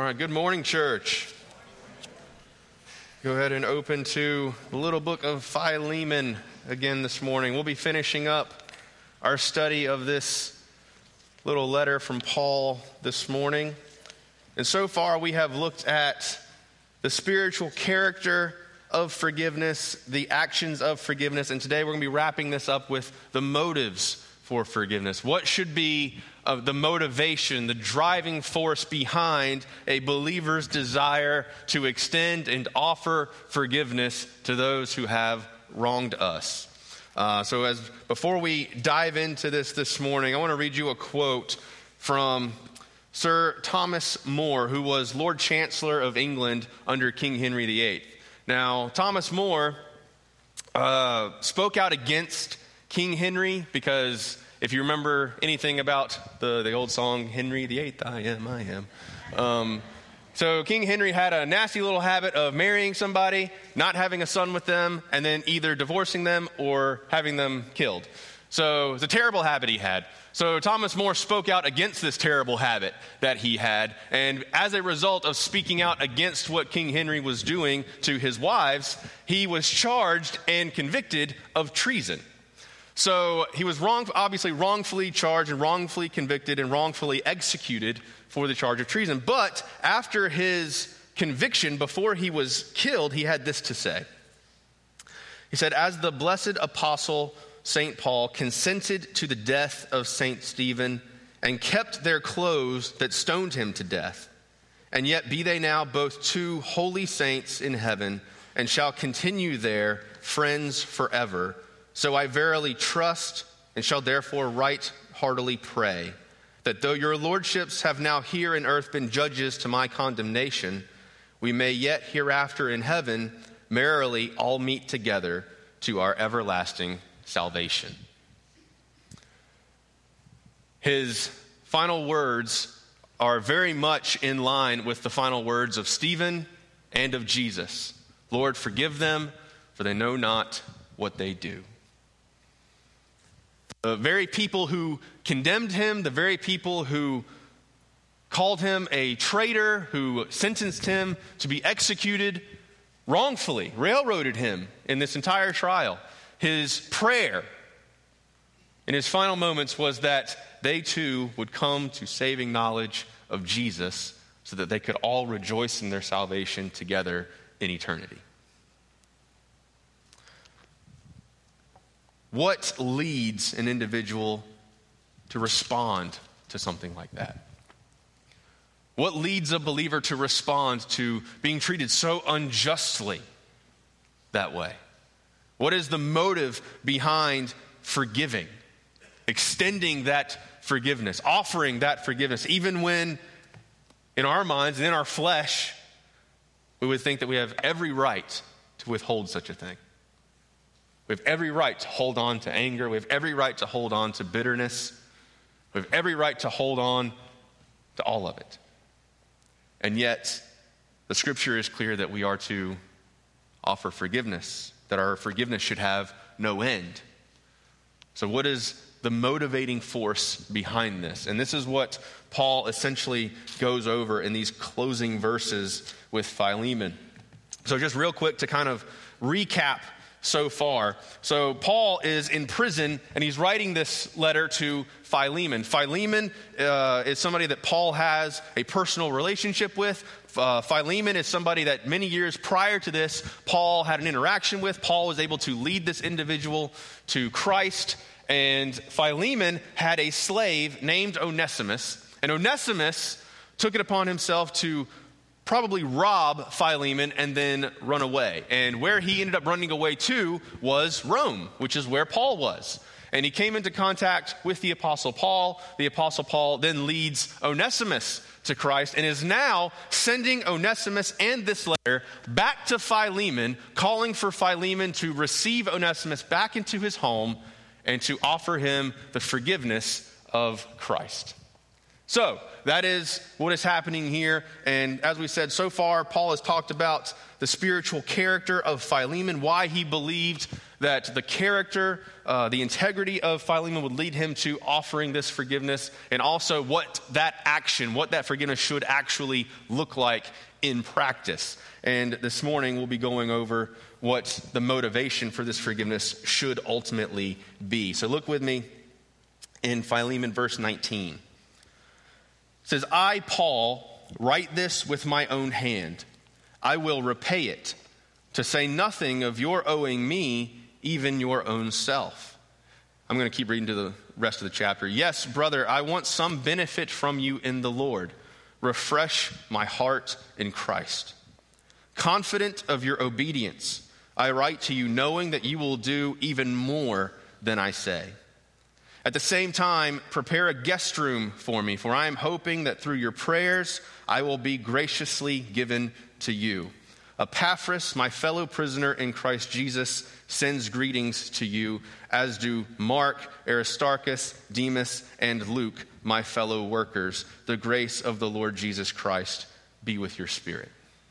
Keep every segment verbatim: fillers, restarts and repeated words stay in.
right, good morning, church. Go ahead and open to the little book of Philemon again this morning. We'll be finishing up our study of this little letter from Paul this morning. And so far we have looked at the spiritual character of forgiveness, the actions of forgiveness, and today we're going to be wrapping this up with the motives for forgiveness. What should be uh, the motivation, the driving force behind a believer's desire to extend and offer forgiveness to those who have wronged us? Uh, so as before we dive into this this morning, I want to read you a quote from Sir Thomas More, who was Lord Chancellor of England under King Henry the eighth. Now, Thomas More uh, spoke out against King Henry because if you remember anything about the, the old song, Henry the eighth, I am, I am. Um, so King Henry had a nasty little habit of marrying somebody, not having a son with them, and then either divorcing them or having them killed. So it's a terrible habit he had. So Thomas More spoke out against this terrible habit that he had. And as a result of speaking out against what King Henry was doing to his wives, he was charged and convicted of treason. So he was wrong, obviously wrongfully charged and wrongfully convicted and wrongfully executed for the charge of treason. But after his conviction, before he was killed, he had this to say. He said, "As the blessed apostle Saint Paul consented to the death of Saint Stephen and kept their clothes that stoned him to death, and yet be they now both two holy saints in heaven and shall continue there friends forever. So I verily trust and shall therefore right heartily pray that though your lordships have now here in earth been judges to my condemnation, we may yet hereafter in heaven merrily all meet together to our everlasting salvation." His final words are very much in line with the final words of Stephen and of Jesus. "Lord, forgive them, for they know not what they do." The very people who condemned him, the very people who called him a traitor, who sentenced him to be executed wrongfully, railroaded him in this entire trial. His prayer in his final moments was that they too would come to saving knowledge of Jesus so that they could all rejoice in their salvation together in eternity. What leads an individual to respond to something like that? What leads a believer to respond to being treated so unjustly that way? What is the motive behind forgiving, extending that forgiveness, offering that forgiveness, even when in our minds and in our flesh, we would think that we have every right to withhold such a thing. We have every right to hold on to anger. We have every right to hold on to bitterness. We have every right to hold on to all of it. And yet, the scripture is clear that we are to offer forgiveness, that our forgiveness should have no end. So what is the motivating force behind this? And this is what Paul essentially goes over in these closing verses with Philemon. So just real quick to kind of recap so far. So Paul is in prison and he's writing this letter to Philemon. Philemon uh, is somebody that Paul has a personal relationship with. Uh, Philemon is somebody that many years prior to this, Paul had an interaction with. Paul was able to lead this individual to Christ. And Philemon had a slave named Onesimus. And Onesimus took it upon himself to probably rob Philemon and then run away. And where he ended up running away to was Rome, which is where Paul was. And he came into contact with the Apostle Paul. The Apostle Paul then leads Onesimus to Christ and is now sending Onesimus and this letter back to Philemon, calling for Philemon to receive Onesimus back into his home and to offer him the forgiveness of Christ. So that is what is happening here. And as we said, so far, Paul has talked about the spiritual character of Philemon, why he believed that the character, uh, the integrity of Philemon would lead him to offering this forgiveness, and also what that action, what that forgiveness should actually look like in practice. And this morning we'll be going over what the motivation for this forgiveness should ultimately be. So look with me in Philemon verse nineteen. It says, I, Paul, write this with my own hand. I will repay it, to say nothing of your owing me even your own self. I'm going to keep reading to the rest of the chapter. Yes, brother, I want some benefit from you in the Lord. Refresh my heart in Christ. Confident of your obedience, I write to you knowing that you will do even more than I say. At the same time, prepare a guest room for me, for I am hoping that through your prayers I will be graciously given to you. Epaphras, my fellow prisoner in Christ Jesus, sends greetings to you, as do Mark, Aristarchus, Demas, and Luke, my fellow workers. The grace of the Lord Jesus Christ be with your spirit.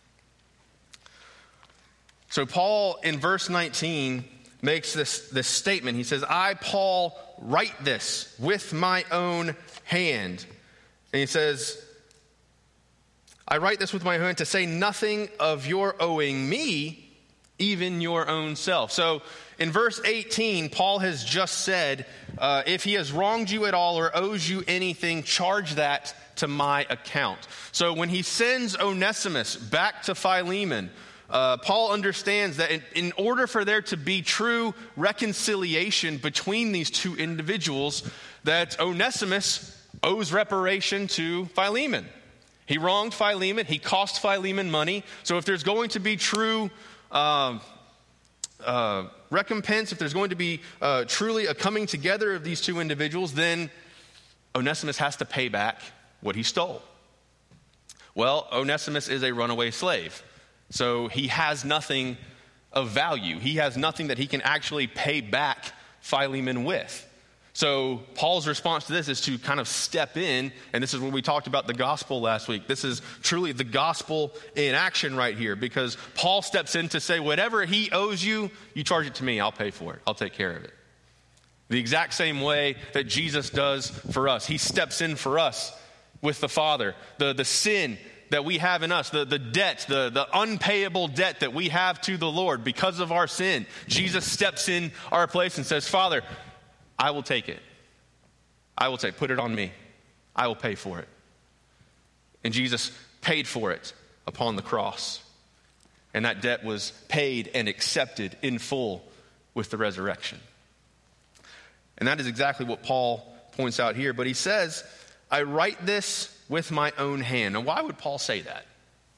So Paul, in verse nineteen, makes this, this statement. He says, I, Paul, write this with my own hand. And he says, I write this with my own hand to say nothing of your owing me, even your own self. So in verse eighteen, Paul has just said, uh, if he has wronged you at all or owes you anything, charge that to my account. So when he sends Onesimus back to Philemon, uh, Paul understands that in, in order for there to be true reconciliation between these two individuals, that Onesimus owes reparation to Philemon. He wronged Philemon. He cost Philemon money. So if there's going to be true uh, uh, recompense, if there's going to be uh, truly a coming together of these two individuals, then Onesimus has to pay back what he stole. Well, Onesimus is a runaway slave. So he has nothing of value. He has nothing that he can actually pay back Philemon with. So Paul's response to this is to kind of step in, and this is when we talked about the gospel last week. This is truly the gospel in action right here, because Paul steps in to say, whatever he owes you, you charge it to me. I'll pay for it. I'll take care of it. The exact same way that Jesus does for us. He steps in for us with the Father. The, the sin that we have in us, the, the debt, the, the unpayable debt that we have to the Lord because of our sin. Jesus steps in our place and says, Father, I will take it. I will take, put it on me. I will pay for it. And Jesus paid for it upon the cross. And that debt was paid and accepted in full with the resurrection. And that is exactly what Paul points out here. But he says, I write this with my own hand. Now, why would Paul say that?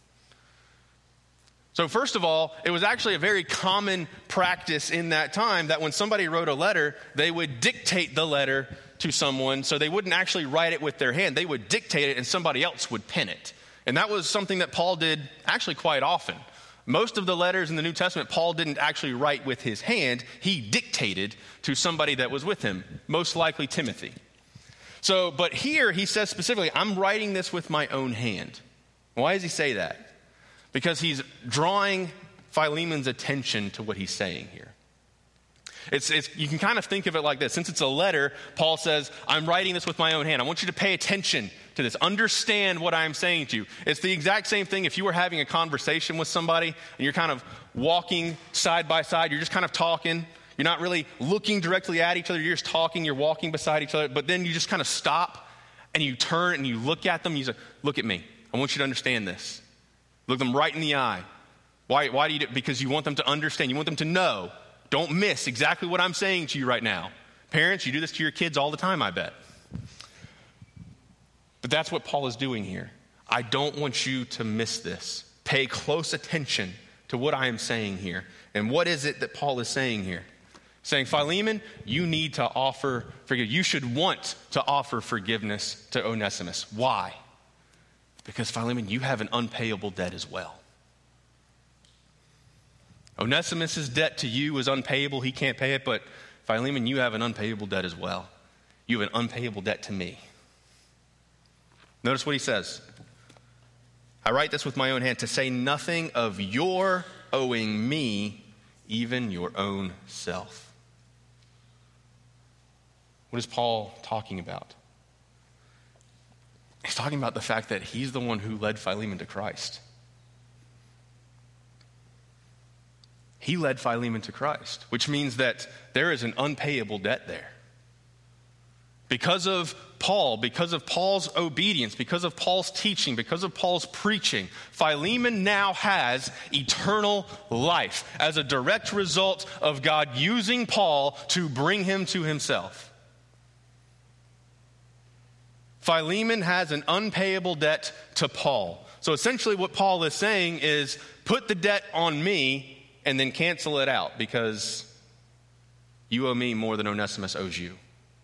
So first of all, it was actually a very common practice in that time that when somebody wrote a letter, they would dictate the letter to someone, so they wouldn't actually write it with their hand. They would dictate it and somebody else would pen it. And that was something that Paul did actually quite often. Most of the letters in the New Testament, Paul didn't actually write with his hand. He dictated to somebody that was with him, most likely Timothy. So, but here he says specifically, I'm writing this with my own hand. Why does he say that? Because he's drawing Philemon's attention to what he's saying here. It's, it's, you can kind of think of it like this. Since it's a letter, Paul says, I'm writing this with my own hand. I want you to pay attention to this. Understand what I'm saying to you. It's the exact same thing if you were having a conversation with somebody and you're kind of walking side by side. You're just kind of talking. You're not really looking directly at each other. You're just talking. You're walking beside each other. But then you just kind of stop and you turn and you look at them. You say, look at me. I want you to understand this. Look them right in the eye. Why, why do you do it? Because you want them to understand. You want them to know. Don't miss exactly what I'm saying to you right now. Parents, you do this to your kids all the time, I bet. But that's what Paul is doing here. I don't want you to miss this. Pay close attention to what I am saying here. And what is it that Paul is saying here? Saying, Philemon, you need to offer forgiveness. You should want to offer forgiveness to Onesimus. Why? Because, Philemon, you have an unpayable debt as well. Onesimus' debt to you is unpayable. He can't pay it. But, Philemon, you have an unpayable debt as well. You have an unpayable debt to me. Notice what he says. I write this with my own hand to say nothing of your owing me, even your own self. What is Paul talking about? He's talking about the fact that he's the one who led Philemon to Christ. He led Philemon to Christ, which means that there is an unpayable debt there. Because of Paul, because of Paul's obedience, because of Paul's teaching, because of Paul's preaching, Philemon now has eternal life as a direct result of God using Paul to bring him to himself. Philemon has an unpayable debt to Paul. So essentially what Paul is saying is, put the debt on me and then cancel it out because you owe me more than Onesimus owes you.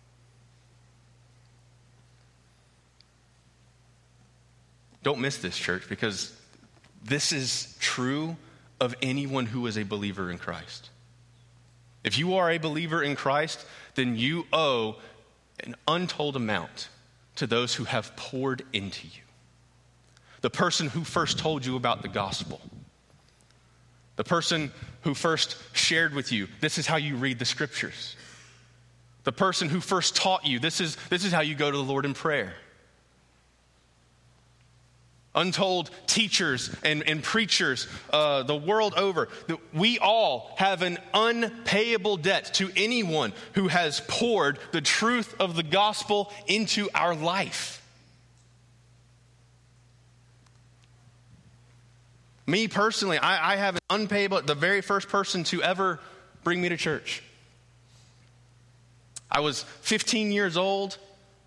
Don't miss this, church, because this is true of anyone who is a believer in Christ. If you are a believer in Christ, then you owe an untold amount to those who have poured into you. The person who first told you about the gospel. The person who first shared with you, this is how you read the scriptures. The person who first taught you, this is, this is how you go to the Lord in prayer. Untold teachers and, and preachers uh, the world over. We all have an unpayable debt to anyone who has poured the truth of the gospel into our life. Me personally, I, I have an unpayable, the very first person to ever bring me to church. I was fifteen years old.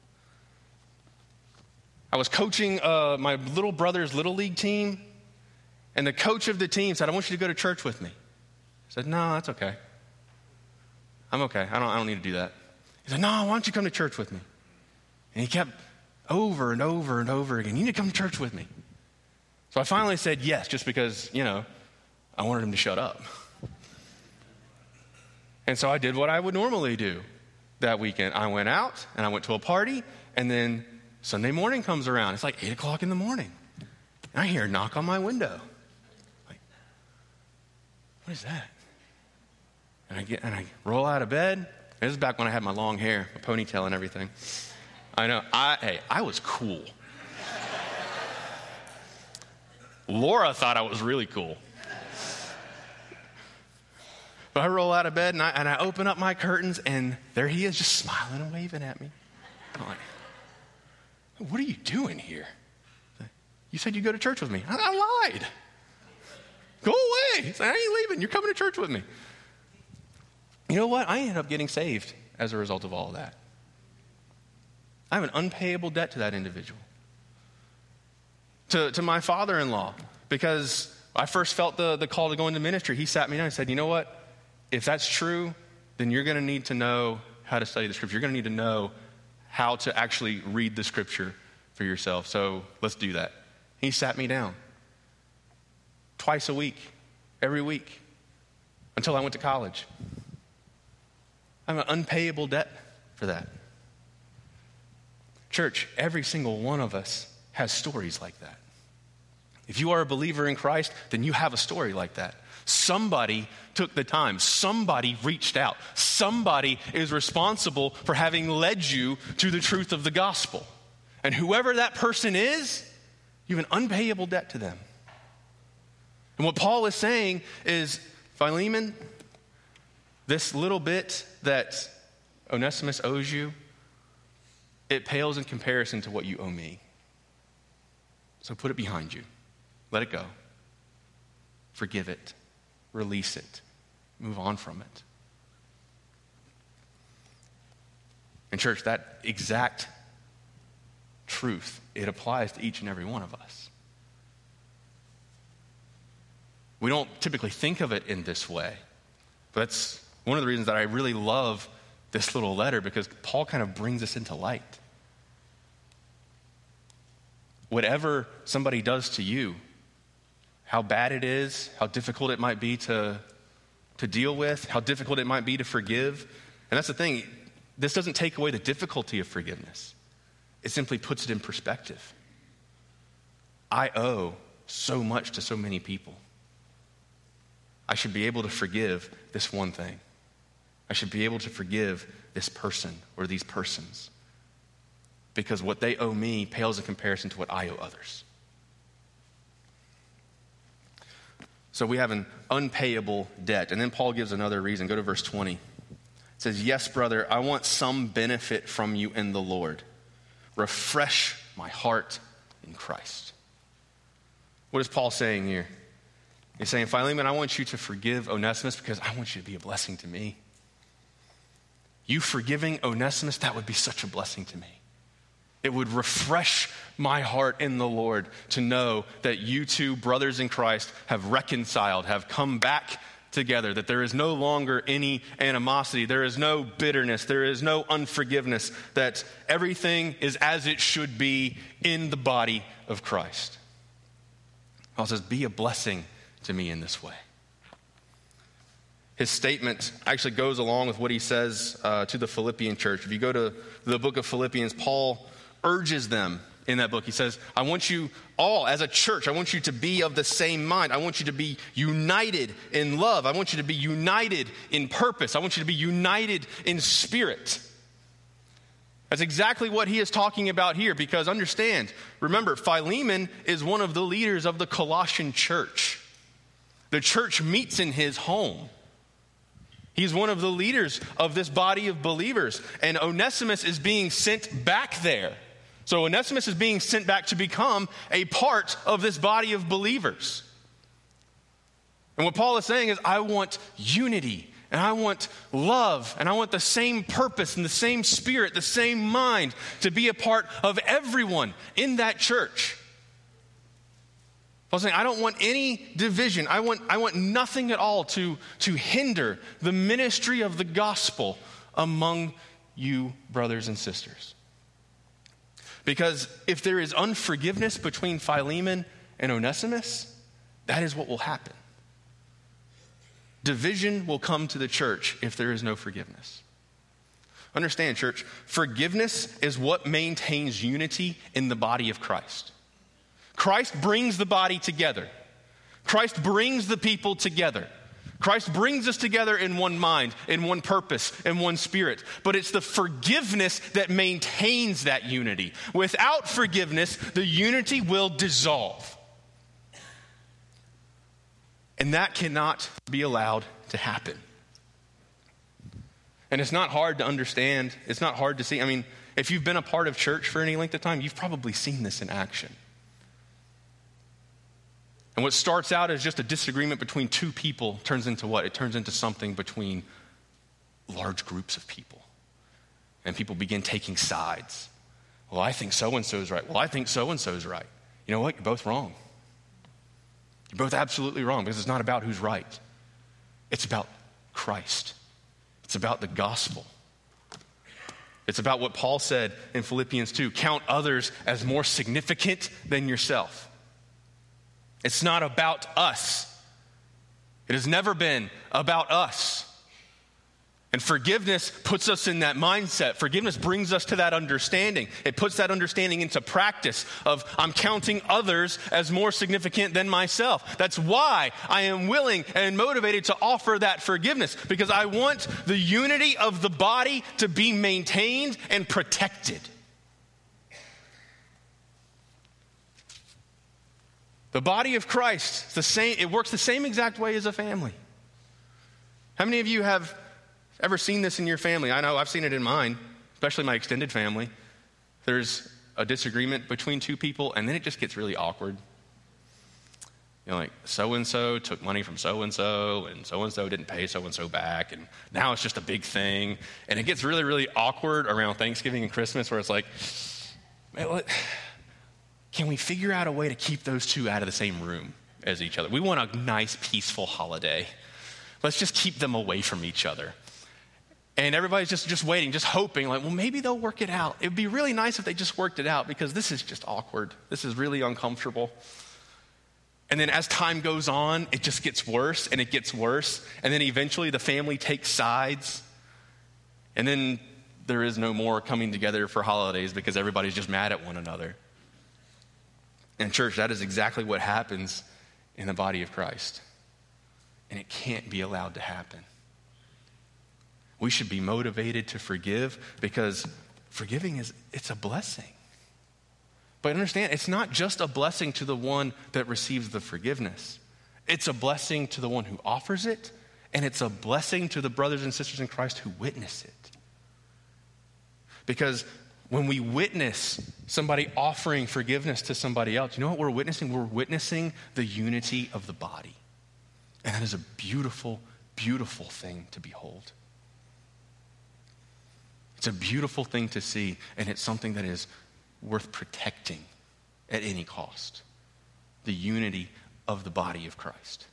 I was coaching uh, my little brother's Little League team, and the coach of the team said, I want you to go to church with me. I said, no, that's okay. I'm okay. I don't, I don't need to do that. He said, no, why don't you come to church with me? And he kept over and over and over again, you need to come to church with me. So I finally said yes, just because, you know, I wanted him to shut up. And so I did what I would normally do that weekend. I went out, and I went to a party, and then Sunday morning comes around. It's like eight o'clock in the morning. And I hear a knock on my window. Like, what is that? And I get and I roll out of bed. This is back when I had my long hair, my ponytail and everything. I know. I hey, I was cool. Laura thought I was really cool. But I roll out of bed and I, and I open up my curtains, and there he is, just smiling and waving at me. I'm like, what are you doing here? You said you'd go to church with me. I, I lied. Go away. He said, I ain't leaving. You're coming to church with me. You know what? I ended up getting saved as a result of all of that. I have an unpayable debt to that individual. To, to my father-in-law, because I first felt the, the call to go into ministry. He sat me down and said, you know what? If that's true, then you're going to need to know how to study the scripture. You're going to need to know how to actually read the scripture for yourself. So let's do that. He sat me down twice a week, every week, until I went to college. I have an unpayable debt for that. Church, every single one of us has stories like that. If you are a believer in Christ, then you have a story like that. Somebody took the time. Somebody reached out. Somebody is responsible for having led you to the truth of the gospel. And whoever that person is, you have an unpayable debt to them. And what Paul is saying is, Philemon, this little bit that Onesimus owes you, it pales in comparison to what you owe me. So put it behind you. Let it go. Forgive it. Release it. Move on from it. And church, that exact truth, it applies to each and every one of us. We don't typically think of it in this way, but that's one of the reasons that I really love this little letter, because Paul kind of brings us into light. Whatever somebody does to you, how bad it is, how difficult it might be to, to deal with, how difficult it might be to forgive. And that's the thing, this doesn't take away the difficulty of forgiveness. It simply puts it in perspective. I owe so much to so many people. I should be able to forgive this one thing. I should be able to forgive this person or these persons, because what they owe me pales in comparison to what I owe others. So we have an unpayable debt. And then Paul gives another reason. Go to verse twenty. It says, yes, brother, I want some benefit from you in the Lord. Refresh my heart in Christ. What is Paul saying here? He's saying, Philemon, I want you to forgive Onesimus because I want you to be a blessing to me. You forgiving Onesimus, that would be such a blessing to me. It would refresh my heart in the Lord to know that you two brothers in Christ have reconciled, have come back together, that there is no longer any animosity, there is no bitterness, there is no unforgiveness, that everything is as it should be in the body of Christ. Paul says, be a blessing to me in this way. His statement actually goes along with what he says uh, to the Philippian church. If you go to the book of Philippians, Paul urges them in that book. He says, I want you all, as a church, I want you to be of the same mind. I want you to be united in love. I want you to be united in purpose. I want you to be united in spirit. That's exactly what he is talking about here, because understand, remember, Philemon is one of the leaders of the Colossian church. The church meets in his home. He's one of the leaders of this body of believers, and Onesimus is being sent back there. So Onesimus is being sent back to become a part of this body of believers. And what Paul is saying is, I want unity, and I want love, and I want the same purpose and the same spirit, the same mind to be a part of everyone in that church. Paul's saying, I don't want any division. I want, I want nothing at all to, to hinder the ministry of the gospel among you brothers and sisters. Because if there is unforgiveness between Philemon and Onesimus, that is what will happen. Division will come to the church if there is no forgiveness. Understand, church, forgiveness is what maintains unity in the body of Christ. Christ brings the body together. Christ brings the people together. Christ brings us together in one mind, in one purpose, in one spirit. But it's the forgiveness that maintains that unity. Without forgiveness, the unity will dissolve. And that cannot be allowed to happen. And it's not hard to understand. It's not hard to see. I mean, if you've been a part of church for any length of time, you've probably seen this in action. And what starts out as just a disagreement between two people turns into what? It turns into something between large groups of people. And people begin taking sides. Well, I think so-and-so's right. Well, I think so-and-so's right. You know what? You're both wrong. You're both absolutely wrong, because it's not about who's right. It's about Christ. It's about the gospel. It's about what Paul said in Philippians two. Count others as more significant than yourself. It's not about us. It has never been about us. And forgiveness puts us in that mindset. Forgiveness brings us to that understanding. It puts that understanding into practice of I'm counting others as more significant than myself. That's why I am willing and motivated to offer that forgiveness, because I want the unity of the body to be maintained and protected. The body of Christ, it's the same, it works the same exact way as a family. How many of you have ever seen this in your family? I know I've seen it in mine, especially my extended family. There's a disagreement between two people, and then it just gets really awkward. You know, like so-and-so took money from so-and-so, and so-and-so didn't pay so-and-so back, and now it's just a big thing. And it gets really, really awkward around Thanksgiving and Christmas, where it's like, man, what? Can we figure out a way to keep those two out of the same room as each other? We want a nice, peaceful holiday. Let's just keep them away from each other. And everybody's just, just waiting, just hoping, like, well, maybe they'll work it out. It would be really nice if they just worked it out, because this is just awkward. This is really uncomfortable. And then as time goes on, it just gets worse and it gets worse. And then eventually the family takes sides. And then there is no more coming together for holidays because everybody's just mad at one another. And church, that is exactly what happens in the body of Christ. and it can't be allowed to happen. We should be motivated to forgive because forgiving is, it's a blessing. But understand, it's not just a blessing to the one that receives the forgiveness. It's a blessing to the one who offers it, and it's a blessing to the brothers and sisters in Christ who witness it. Because when we witness somebody offering forgiveness to somebody else, you know what we're witnessing? We're witnessing the unity of the body. And that is a beautiful, beautiful thing to behold. It's a beautiful thing to see, and it's something that is worth protecting at any cost. The unity of the body of Christ.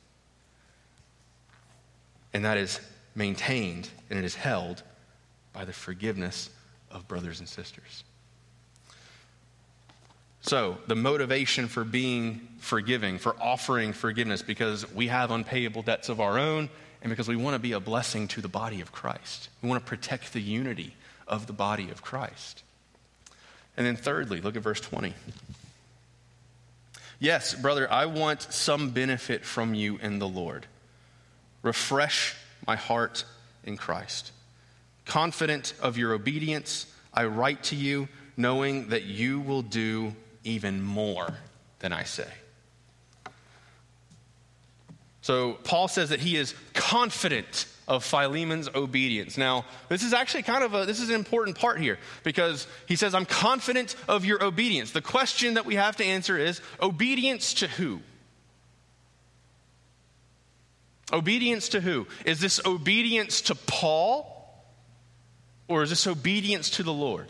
And that is maintained and it is held by the forgiveness of brothers and sisters. So, the motivation for being forgiving, for offering forgiveness, because we have unpayable debts of our own and because we want to be a blessing to the body of Christ. We want to protect the unity of the body of Christ. And then thirdly, look at verse twenty. Yes, brother, I want some benefit from you in the Lord. Refresh my heart in Christ. Confident of your obedience, I write to you, knowing that you will do even more than I say. So Paul says that he is confident of Philemon's obedience. Now, this is actually kind of a, this is an important part here because he says, I'm confident of your obedience. The question that we have to answer is, obedience to who? Obedience to who? Is this obedience to Paul or is this obedience to the Lord?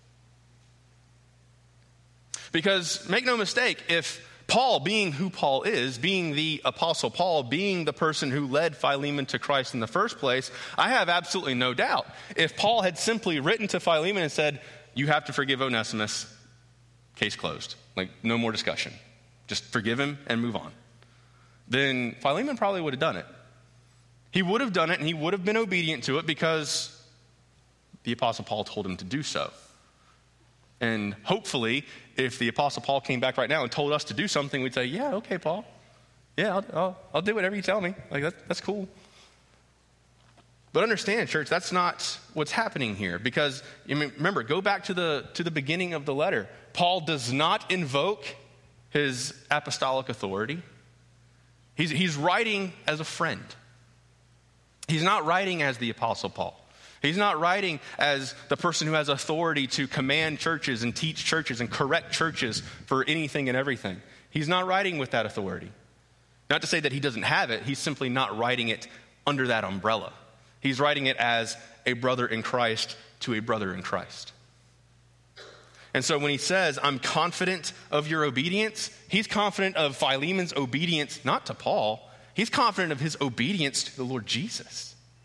Because make no mistake, if Paul, being who Paul is, being the Apostle Paul, being the person who led Philemon to Christ in the first place, I have absolutely no doubt. If Paul had simply written to Philemon and said, you have to forgive Onesimus, case closed. Like, no more discussion. Just forgive him and move on. Then Philemon probably would have done it. He would have done it and he would have been obedient to it because the Apostle Paul told him to do so. And hopefully, if the Apostle Paul came back right now and told us to do something, we'd say, yeah, okay, Paul. Yeah, I'll, I'll, I'll do whatever you tell me. Like, that, that's cool. But understand, church, that's not what's happening here. Because, I mean, remember, go back to the, to the beginning of the letter. Paul does not invoke his apostolic authority. He's, he's writing as a friend. He's not writing as the Apostle Paul. He's not writing as the person who has authority to command churches and teach churches and correct churches for anything and everything. He's not writing with that authority. Not to say that he doesn't have it. He's simply not writing it under that umbrella. He's writing it as a brother in Christ to a brother in Christ. And so when he says, I'm confident of your obedience, he's confident of Philemon's obedience, not to Paul. He's confident of his obedience to the Lord Jesus.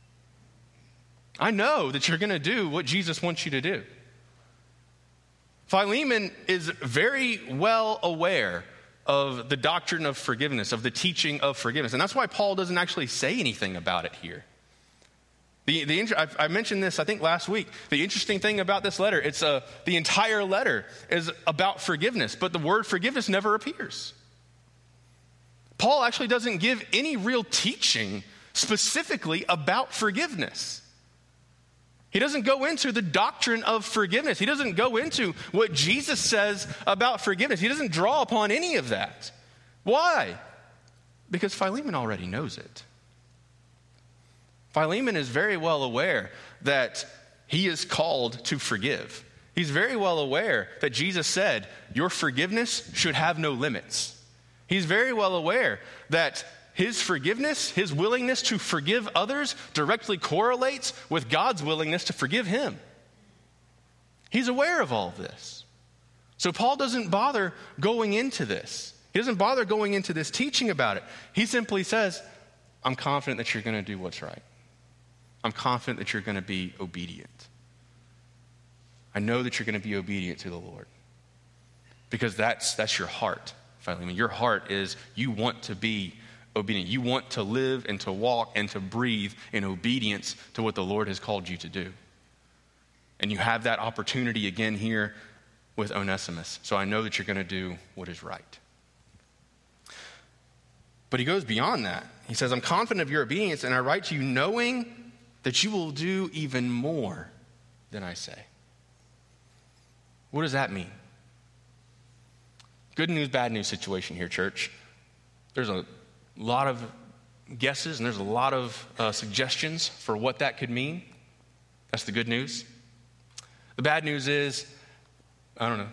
I know that you're going to do what Jesus wants you to do. Philemon is very well aware of the doctrine of forgiveness, of the teaching of forgiveness. And that's why Paul doesn't actually say anything about it here. The, the, I, I mentioned this, I think, last week. The interesting thing about this letter, it's a, the entire letter is about forgiveness, but the word forgiveness never appears. Paul actually doesn't give any real teaching specifically about forgiveness. He doesn't go into the doctrine of forgiveness. He doesn't go into what Jesus says about forgiveness. He doesn't draw upon any of that. Why? Because Philemon already knows it. Philemon is very well aware that he is called to forgive. He's very well aware that Jesus said, your forgiveness should have no limits. He's very well aware that his forgiveness, his willingness to forgive others directly correlates with God's willingness to forgive him. He's aware of all of this. So Paul doesn't bother going into this. He doesn't bother going into this teaching about it. He simply says, I'm confident that you're going to do what's right. I'm confident that you're going to be obedient. I know that you're going to be obedient to the Lord. Because that's, that's your heart, Philemon. Your heart is you want to be obedient. You want to live and to walk and to breathe in obedience to what the Lord has called you to do. And you have that opportunity again here with Onesimus. So I know that you're going to do what is right. But he goes beyond that. He says, I'm confident of your obedience, and I write to you knowing that you will do even more than I say. What does that mean? Good news, bad news situation here, church. There's a lot of guesses and there's a lot of uh, suggestions for what that could mean. That's the good news. The bad news is, I don't know.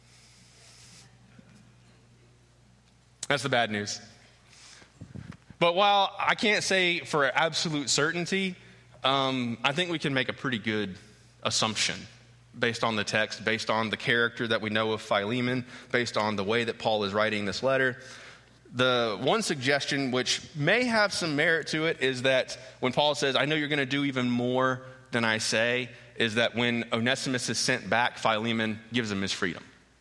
That's the bad news. But while I can't say for absolute certainty, um, I think we can make a pretty good assumption based on the text, based on the character that we know of Philemon, based on the way that Paul is writing this letter. The one suggestion, which may have some merit to it, is that when Paul says, I know you're going to do even more than I say, is that when Onesimus is sent back, Philemon gives him his freedom.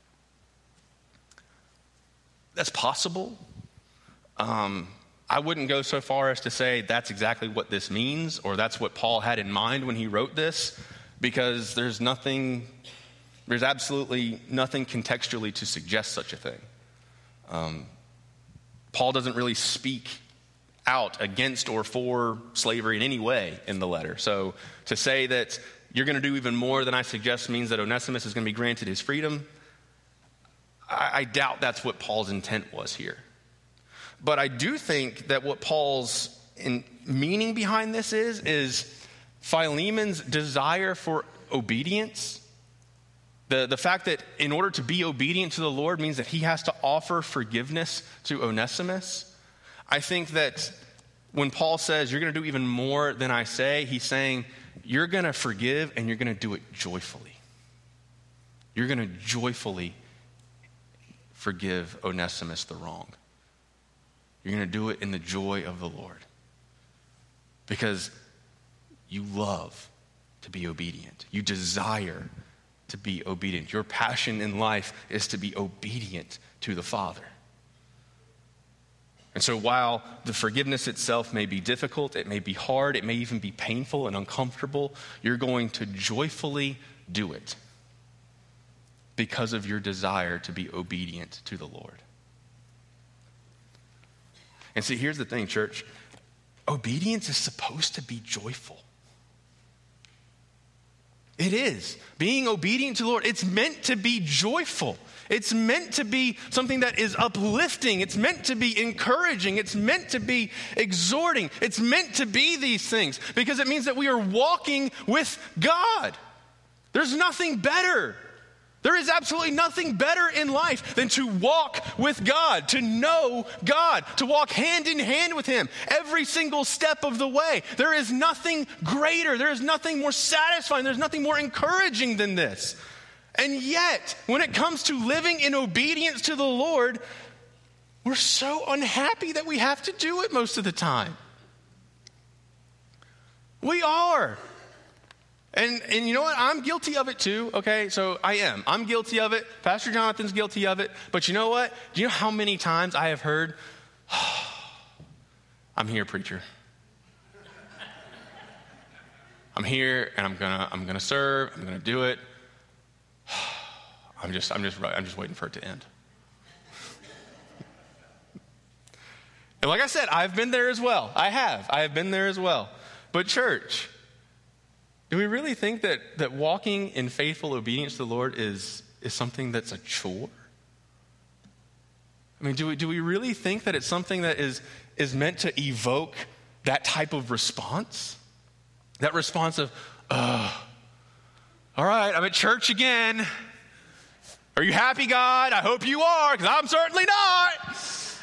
That's possible. Um, I wouldn't go so far as to say that's exactly what this means, or that's what Paul had in mind when he wrote this, because there's nothing, there's absolutely nothing contextually to suggest such a thing. Um, Paul doesn't really speak out against or for slavery in any way in the letter. So to say that you're going to do even more than I suggest means that Onesimus is going to be granted his freedom, I, I doubt that's what Paul's intent was here. But I do think that what Paul's in meaning behind this is, is Philemon's desire for obedience. The, the fact that in order to be obedient to the Lord means that he has to offer forgiveness to Onesimus. I think that when Paul says, you're going to do even more than I say, he's saying, you're going to forgive and you're going to do it joyfully. You're going to joyfully forgive Onesimus the wrong. You're going to do it in the joy of the Lord. Because you love to be obedient. You desire to be obedient. Your passion in life is to be obedient to the Father. And so while the forgiveness itself may be difficult, it may be hard, it may even be painful and uncomfortable, you're going to joyfully do it because of your desire to be obedient to the Lord. And see, here's the thing, church. Obedience is supposed to be joyful. It is. Being obedient to the Lord, it's meant to be joyful. It's meant to be something that is uplifting. It's meant to be encouraging. It's meant to be exhorting. It's meant to be these things because it means that we are walking with God. There's nothing better. There is absolutely nothing better in life than to walk with God, to know God, to walk hand in hand with him every single step of the way. There is nothing greater. There is nothing more satisfying. There's nothing more encouraging than this. And yet, when it comes to living in obedience to the Lord, we're so unhappy that we have to do it most of the time. We are. And and you know what? I'm guilty of it too, okay? So I am. I'm guilty of it. Pastor Jonathan's guilty of it. But you know what? Do you know how many times I have heard, oh, I'm here, preacher. I'm here and I'm gonna I'm gonna serve. I'm gonna do it. I'm just I'm just I'm just waiting for it to end. And like I said, I've been there as well. I have. I have been there as well. But church, do we really think that, that walking in faithful obedience to the Lord is, is something that's a chore? I mean, do we, do we really think that it's something that is, is meant to evoke that type of response? That response of, uh, all right, I'm at church again. Are you happy, God? I hope you are, because I'm certainly not.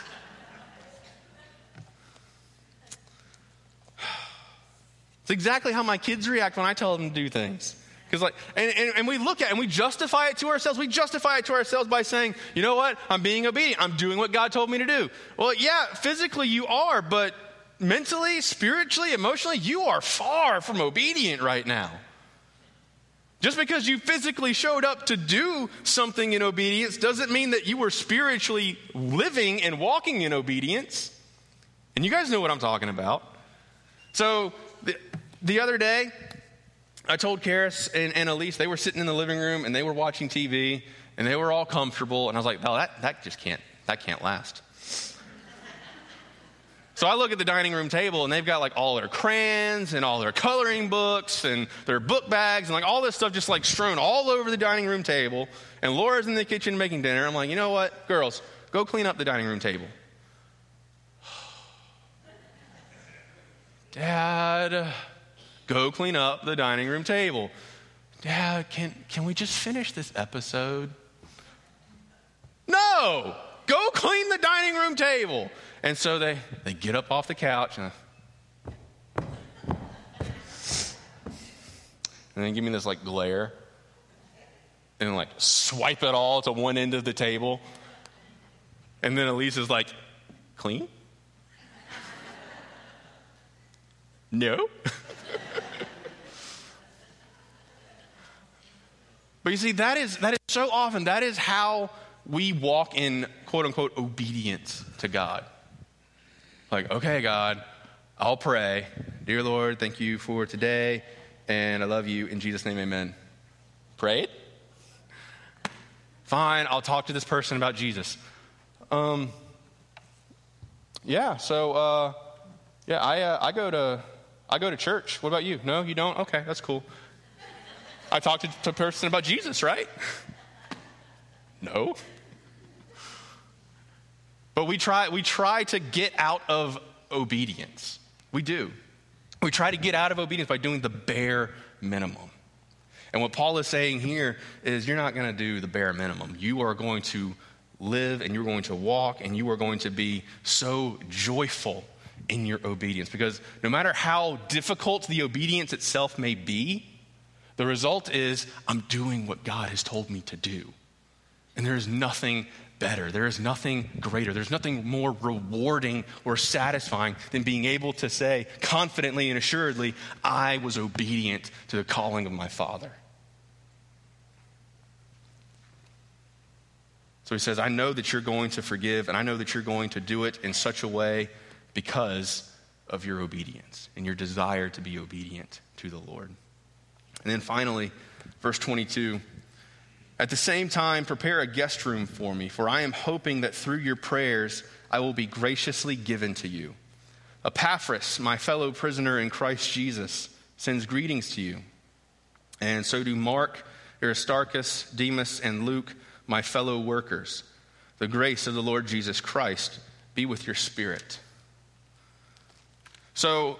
It's exactly how my kids react when I tell them to do things. Because like, and, and, and we look at it and we justify it to ourselves. We justify it to ourselves by saying, you know what? I'm being obedient. I'm doing what God told me to do. Well, yeah, physically you are, but mentally, spiritually, emotionally, you are far from obedient right now. Just because you physically showed up to do something in obedience doesn't mean that you were spiritually living and walking in obedience. And you guys know what I'm talking about. So the, the other day, I told Karis and, and Elise, they were sitting in the living room and they were watching T V and they were all comfortable. And I was like, no, that, that just can't, that can't last. So I look at the dining room table, and they've got like all their crayons and all their coloring books and their book bags and like all this stuff just like strewn all over the dining room table. And Laura's in the kitchen making dinner. I'm like, you know what, girls, go clean up the dining room table. Dad, go clean up the dining room table. Dad, can, can we just finish this episode? No, go clean the dining room table. And so they, they get up off the couch and, and then give me this like glare and like swipe it all to one end of the table. And then Elise is like, clean? No. But you see, that is that is so often, that is how we walk in quote unquote obedience to God. Like, okay, God, I'll pray. Dear Lord, thank you for today, and I love you. In Jesus' name, amen. Prayed? Fine, I'll talk to this person about Jesus. Um, yeah, so, uh, yeah, I uh, I go to I go to church. What about you? No, you don't? Okay, that's cool. I talked to, to a person about Jesus, right? No. But we try we try to get out of obedience. We do. We try to get out of obedience by doing the bare minimum. And what Paul is saying here is you're not going to do the bare minimum. You are going to live and you're going to walk and you are going to be so joyful in your obedience. Because no matter how difficult the obedience itself may be, the result is I'm doing what God has told me to do. And there is nothing better. There is nothing greater. There's nothing more rewarding or satisfying than being able to say confidently and assuredly, I was obedient to the calling of my Father. So he says, I know that you're going to forgive, and I know that you're going to do it in such a way because of your obedience and your desire to be obedient to the Lord. And then finally, verse twenty-two, at the same time, prepare a guest room for me, for I am hoping that through your prayers I will be graciously given to you. Epaphras, my fellow prisoner in Christ Jesus, sends greetings to you. And so do Mark, Aristarchus, Demas, and Luke, my fellow workers. The grace of the Lord Jesus Christ be with your spirit. So,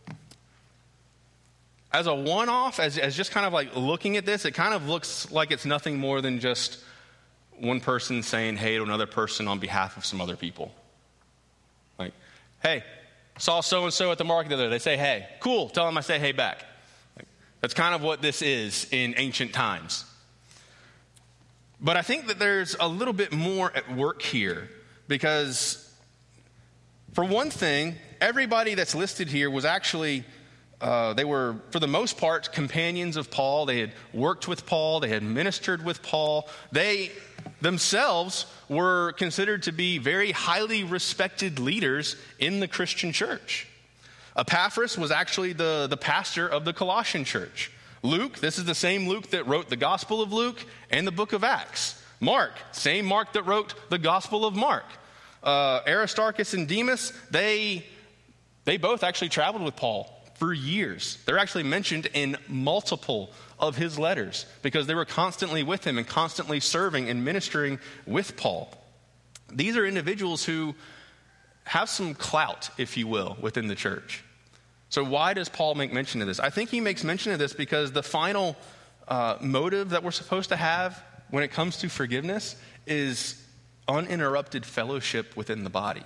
as a one-off, as, as just kind of like looking at this, it kind of looks like it's nothing more than just one person saying hey to another person on behalf of some other people. Like, hey, saw so-and-so at the market the other day. They say hey. Cool, tell them I say hey back. Like, that's kind of what this is in ancient times. But I think that there's a little bit more at work here because, for one thing, everybody that's listed here was actually Uh, they were, for the most part, companions of Paul. They had worked with Paul. They had ministered with Paul. They themselves were considered to be very highly respected leaders in the Christian church. Epaphras was actually the, the pastor of the Colossian church. Luke, this is the same Luke that wrote the Gospel of Luke and the book of Acts. Mark, same Mark that wrote the Gospel of Mark. Uh, Aristarchus and Demas, they, they both actually traveled with Paul for years. They're actually mentioned in multiple of his letters because they were constantly with him and constantly serving and ministering with Paul. These are individuals who have some clout, if you will, within the church. So why does Paul make mention of this? I think he makes mention of this because the final uh, motive that we're supposed to have when it comes to forgiveness is uninterrupted fellowship within the body.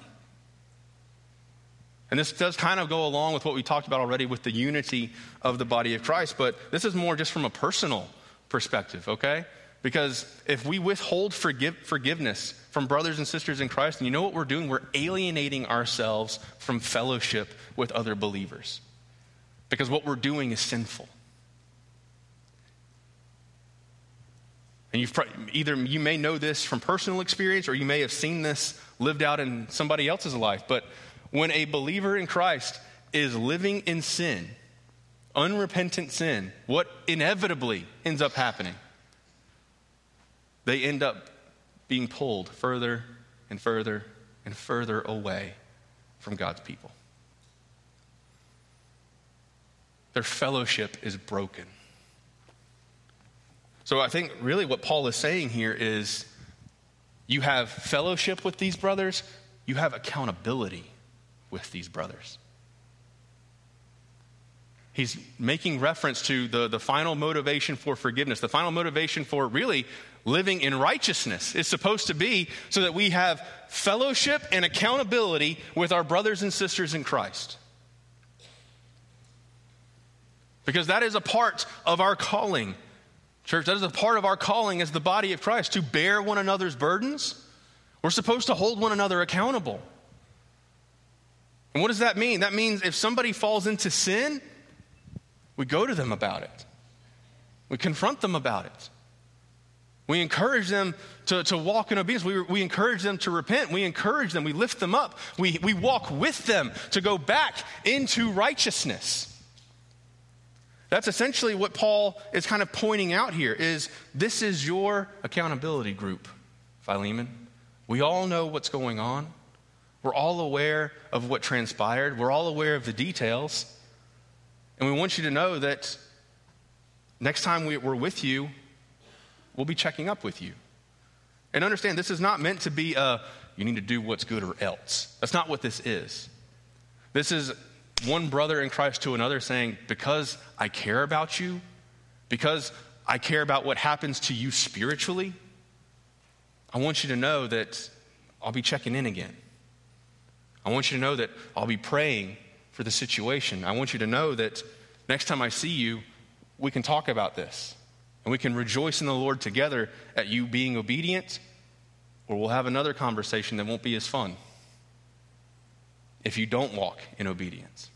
And this does kind of go along with what we talked about already with the unity of the body of Christ, but this is more just from a personal perspective, okay? Because if we withhold forgive, forgiveness from brothers and sisters in Christ, and you know what we're doing? We're alienating ourselves from fellowship with other believers. Because what we're doing is sinful. And you've either you may know this from personal experience or you may have seen this lived out in somebody else's life, but when a believer in Christ is living in sin, unrepentant sin, what inevitably ends up happening? They end up being pulled further and further and further away from God's people. Their fellowship is broken. So I think really what Paul is saying here is you have fellowship with these brothers, you have accountability with these brothers. He's making reference to the, the final motivation for forgiveness. The final motivation for really living in righteousness is supposed to be so that we have fellowship and accountability with our brothers and sisters in Christ. Because that is a part of our calling. Church, that is a part of our calling as the body of Christ, to bear one another's burdens. We're supposed to hold one another accountable. And what does that mean? That means if somebody falls into sin, we go to them about it. We confront them about it. We encourage them to, to walk in obedience. We, we encourage them to repent. We encourage them. We lift them up. We, we walk with them to go back into righteousness. That's essentially what Paul is kind of pointing out here, is this is your accountability group, Philemon. We all know what's going on. We're all aware of what transpired. We're all aware of the details. And we want you to know that next time we, we're with you, we'll be checking up with you. And understand, this is not meant to be a, you need to do what's good or else. That's not what this is. This is one brother in Christ to another saying, because I care about you, because I care about what happens to you spiritually, I want you to know that I'll be checking in again. I want you to know that I'll be praying for the situation. I want you to know that next time I see you, we can talk about this. And we can rejoice in the Lord together at you being obedient, or we'll have another conversation that won't be as fun if you don't walk in obedience.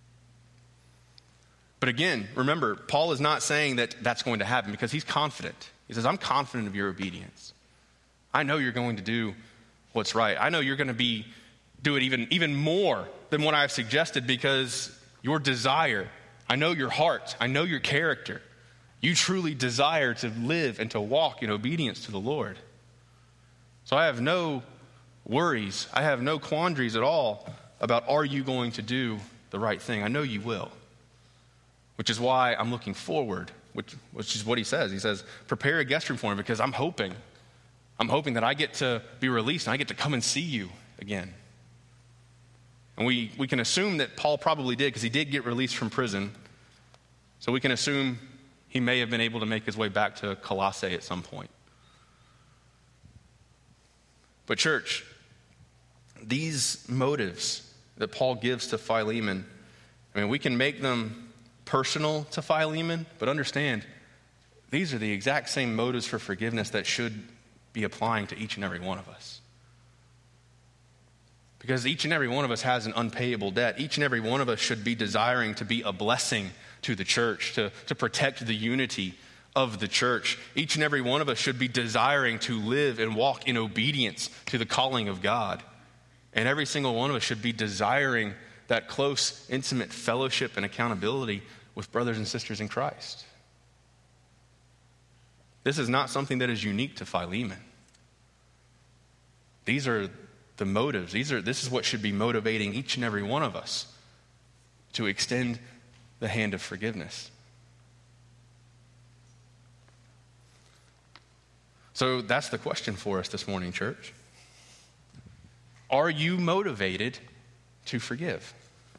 But again, remember, Paul is not saying that that's going to happen, because he's confident. He says, I'm confident of your obedience. I know you're going to do what's right. I know you're going to be do it even, even more than what I've suggested, because your desire, I know your heart, I know your character. You truly desire to live and to walk in obedience to the Lord. So I have no worries. I have no quandaries at all about, are you going to do the right thing? I know you will. Which is why I'm looking forward, which, which is what he says. He says, prepare a guest room for me, because I'm hoping, I'm hoping that I get to be released and I get to come and see you again. And we, we can assume that Paul probably did, because he did get released from prison. So we can assume he may have been able to make his way back to Colossae at some point. But church, these motives that Paul gives to Philemon, I mean, we can make them personal to Philemon, but understand, these are the exact same motives for forgiveness that should be applying to each and every one of us. Because each and every one of us has an unpayable debt. Each and every one of us should be desiring to be a blessing to the church, to, to protect the unity of the church. Each and every one of us should be desiring to live and walk in obedience to the calling of God. And every single one of us should be desiring that close, intimate fellowship and accountability with brothers and sisters in Christ. This is not something that is unique to Philemon. These are the motives. These are, this is what should be motivating each and every one of us to extend the hand of forgiveness. So that's the question for us this morning, church. Are you motivated to forgive?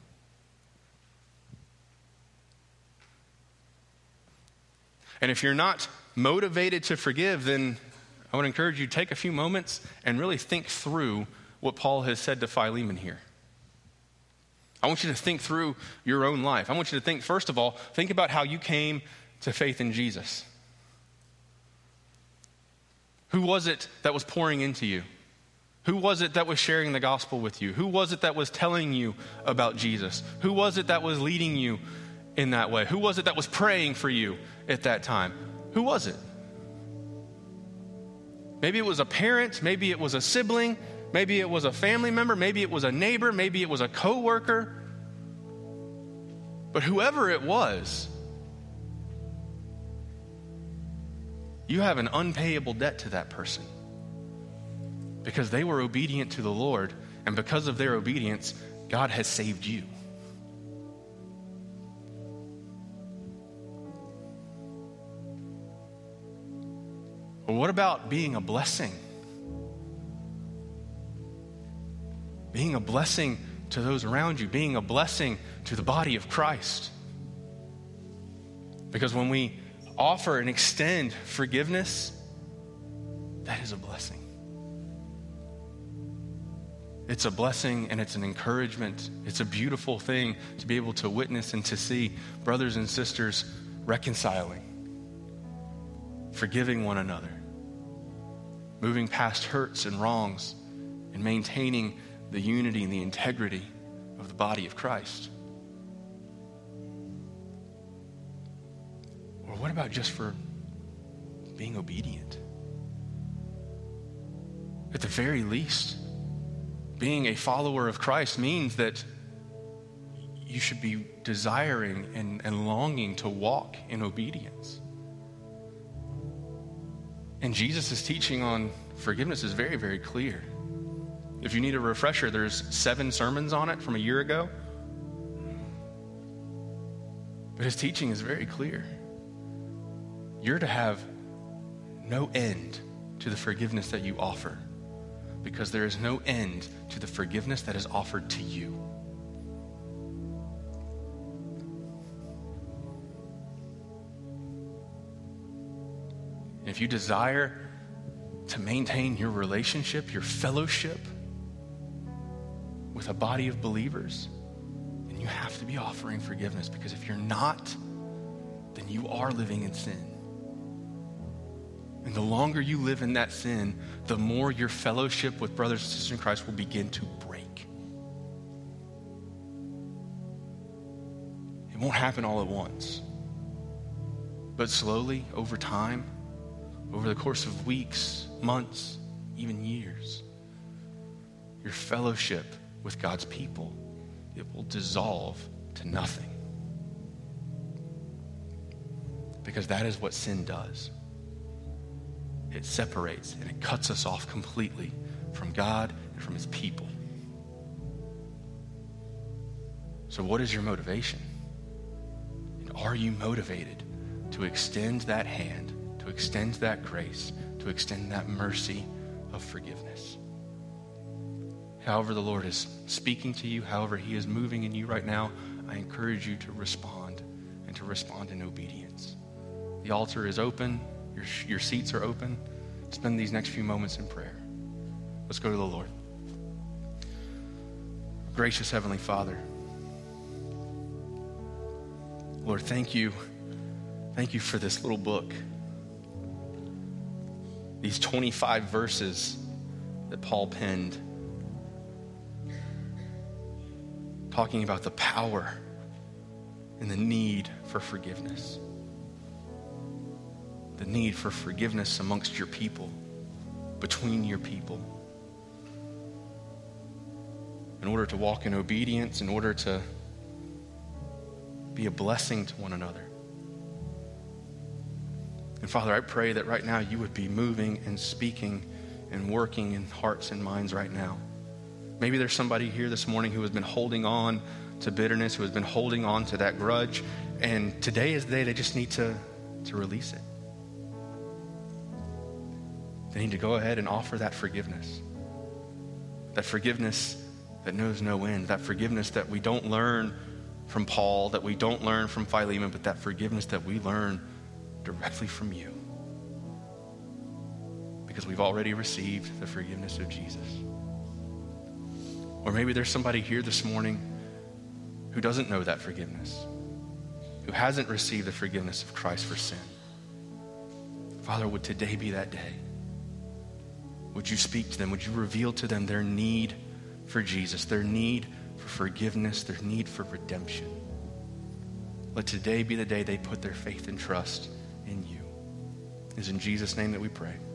And if you're not motivated to forgive, then I would encourage you to take a few moments and really think through what Paul has said to Philemon here. I want you to think through your own life. I want you to think, first of all, think about how you came to faith in Jesus. Who was it that was pouring into you? Who was it that was sharing the gospel with you? Who was it that was telling you about Jesus? Who was it that was leading you in that way? Who was it that was praying for you at that time? Who was it? Maybe it was a parent, maybe it was a sibling, maybe it was a family member, maybe it was a neighbor, maybe it was a coworker. But whoever it was, you have an unpayable debt to that person, because they were obedient to the Lord, and because of their obedience, God has saved you. Or what about being a blessing? Being a blessing to those around you, being a blessing to the body of Christ. Because when we offer and extend forgiveness, that is a blessing. It's a blessing and it's an encouragement. It's a beautiful thing to be able to witness and to see brothers and sisters reconciling, forgiving one another, moving past hurts and wrongs, and maintaining the unity and the integrity of the body of Christ. Or what about just for being obedient? At the very least, being a follower of Christ means that you should be desiring and, and longing to walk in obedience. And Jesus' teaching on forgiveness is very, very clear. If you need a refresher, there's seven sermons on it from a year ago. But his teaching is very clear. You're to have no end to the forgiveness that you offer, because there is no end to the forgiveness that is offered to you. And if you desire to maintain your relationship, your fellowship with a body of believers, then you have to be offering forgiveness, because if you're not, then you are living in sin. And the longer you live in that sin, the more your fellowship with brothers and sisters in Christ will begin to break. It won't happen all at once. But slowly, over time, over the course of weeks, months, even years, your fellowship with God's people, it will dissolve to nothing. Because that is what sin does. It separates and it cuts us off completely from God and from his people. So what is your motivation? And are you motivated to extend that hand, to extend that grace, to extend that mercy of forgiveness? However the Lord is speaking to you, however he is moving in you right now, I encourage you to respond and to respond in obedience. The altar is open. Your, your seats are open. Spend these next few moments in prayer. Let's go to the Lord. Gracious Heavenly Father, Lord, thank you. Thank you for this little book. These twenty-five verses that Paul penned, talking about the power and the need for forgiveness. The need for forgiveness amongst your people, between your people. In order to walk in obedience, in order to be a blessing to one another. And Father, I pray that right now you would be moving and speaking and working in hearts and minds right now. Maybe there's somebody here this morning who has been holding on to bitterness, who has been holding on to that grudge, and today is the day they just need to, to release it. They need to go ahead and offer that forgiveness. That forgiveness that knows no end. That forgiveness that we don't learn from Paul, that we don't learn from Philemon, but that forgiveness that we learn directly from you. Because we've already received the forgiveness of Jesus. Or maybe there's somebody here this morning who doesn't know that forgiveness, who hasn't received the forgiveness of Christ for sin. Father, would today be that day? Would you speak to them? Would you reveal to them their need for Jesus, their need for forgiveness, their need for redemption? Let today be the day they put their faith and trust in you. It is in Jesus' name that we pray.